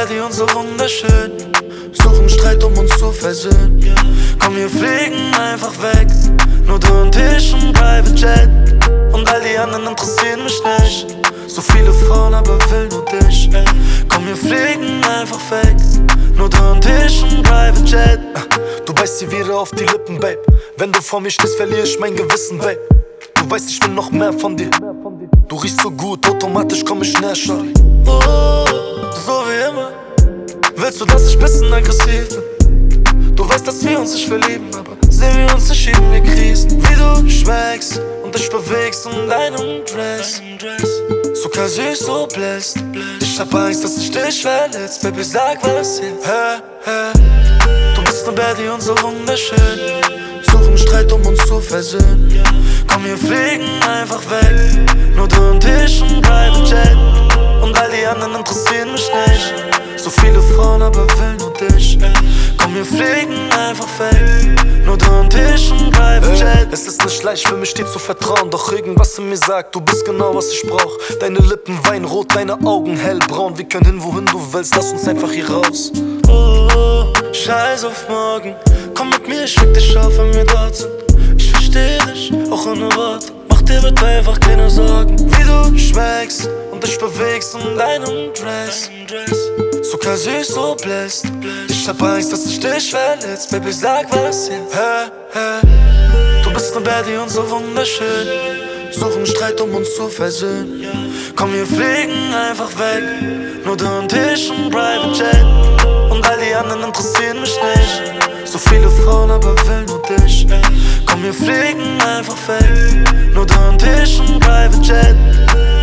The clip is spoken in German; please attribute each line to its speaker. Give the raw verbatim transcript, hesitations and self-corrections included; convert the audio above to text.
Speaker 1: Baddie und so wunderschön. Suchen Streit, um uns zu versöhnen. Komm, wir fliegen einfach weg. Nur du und ich im Private Jet. Und all die anderen interessieren mich nicht. So viele Frauen, aber will nur dich. Komm, wir fliegen einfach weg. Nur du und ich im Private Jet. Du beißt sie wieder auf die Lippen, Babe. Wenn du vor mir stehst, verliere ich mein Gewissen, Babe. Du weißt, ich will noch mehr von dir. Du riechst so gut, automatisch komm ich näher, Shorty. Oh, so wie immer. Willst du, dass ich bisschen aggressiv bin? Du weißt, dass wir uns nicht verlieben, aber sehen wir uns, nicht schieben wir Krisen. Wie du schmeckst und dich bewegst in deinem Dress. Zucker süß, so bläst. Ich hab Angst, dass ich dich verletzt. Baby, sag was jetzt. Hä, hä. Du bist ne Baddie und so wunderschön. Suchen Streit, um uns zu versöhnen. Komm, wir fliegen einfach weg. Nur du und ich im Private Jet. Und all die anderen interessieren mich nicht. So viele Frauen, aber will nur dich. Komm, wir fliegen einfach weg. Nur du und ich im Private Jet. Es ist nicht leicht für mich dir zu vertrauen, doch irgendwas in mir sagt, du bist genau was ich brauch. Deine Lippen weinrot, deine Augen hellbraun. Wir können hin, wohin du willst, lass uns einfach hier raus. Oh, oh, scheiß auf morgen. Komm mit mir, ich weck dich auf, wenn wir dort sind. Ich versteh dich, auch ohne Worte. Mach dir bitte einfach keine Sorgen. Wie du schmeckst und dich bewegst in deinem Dress. Zucker süß, so bläst. Ich hab Angst, dass ich dich verletzt. Baby, sag was jetzt. Hä, hä. Du bist ne Baddie und so wunderschön. Suchen Streit, um uns zu versöhnen. Komm, wir fliegen einfach weg. Nur du und ich im Private Jet. Und all die anderen interessieren mich nicht. So viele Frauen, aber will nur dich. Komm, wir fliegen einfach weg. Nur du und ich im Private Jet.